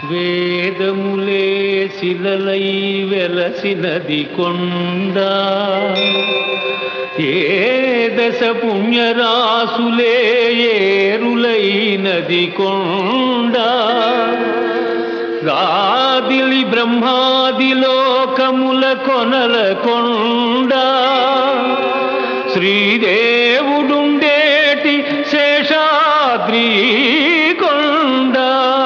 వేదములే శిలలై వెలసినది కొండ, ఏ దశ పుణ్యరాసులే ఏరులైనది కొండ, గాదిలి బ్రహ్మాది లోకముల కొనల కొండ, శ్రీదేవుడుండేటి శేషాద్రి కొండ.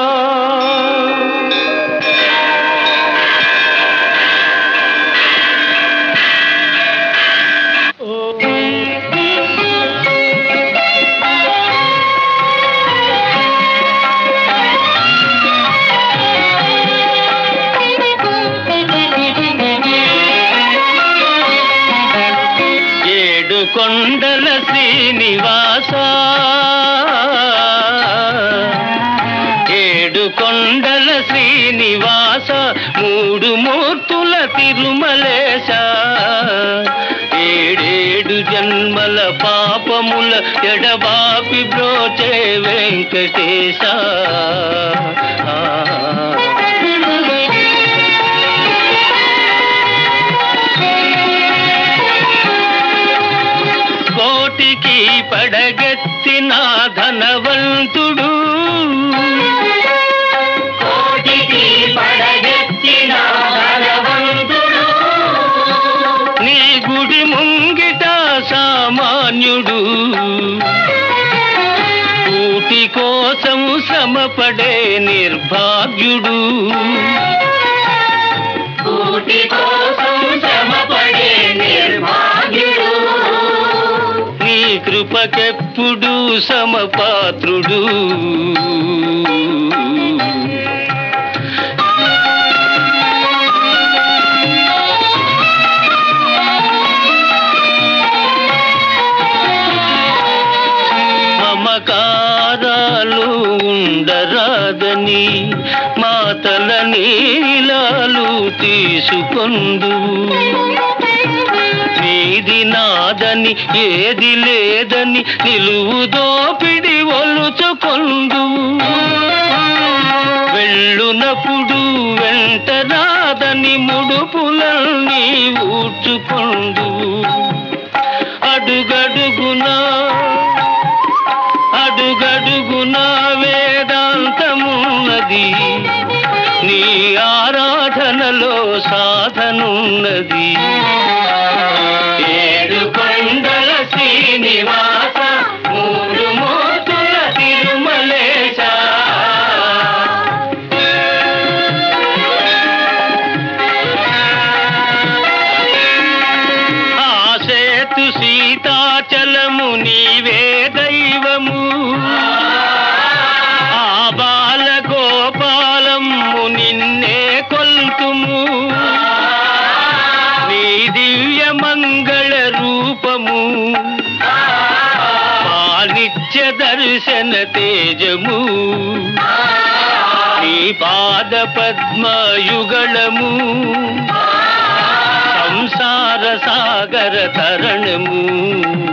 కొండల శ్రీనివాస, ఏడు కొండల శ్రీనివాస, మూడు మూర్తుల తిరుమలేశ, ఏడేడు జన్మల పాపముల ఎడబాపి బ్రోచే వెంకటేశ. కోటికి పడగెత్తిన ధనవంతుడు, కోటికి పడగెత్తిన ధనవంతుడు, నీ గుడి ముంగిట సామాన్యుడు, కూటి కోసం శ్రమపడే నిర్భాగ్యుడు, కూటి కోసం శ్రమపడే నిర్భాగ్యుడు, నీ కృపకెప్పుడు సమపాత్రుడు. మమకారాలు ఉండరాదని మాతల నీలాలు తీసుకొందు, నీది నాదని ఏది లేదని నిలువు దోపిడి ఒలుచుకొందు, వెళ్ళునప్పుడు వెంట రాదని ముడుపులన్నీ ఊడ్చుకొందు, అడుగడుగునా అడుగడుగునా వేదాంతమున్నది, నీ ఆరాధనలో సాధనున్నది. ఏడు కొండల శ్రీనివాస, మూడు మూర్తుల తిరుమలేశ, ఆ సేతు సీతాచలము నీవే దైవము, ఆ బాలగోపాలము నిన్నే కొల్తుము, నీ దివ్య మంగళ రూపము, నిత్య దర్శన తేజము, నీ పాద పద్మయుగళము, సంసార సాగర తరణము.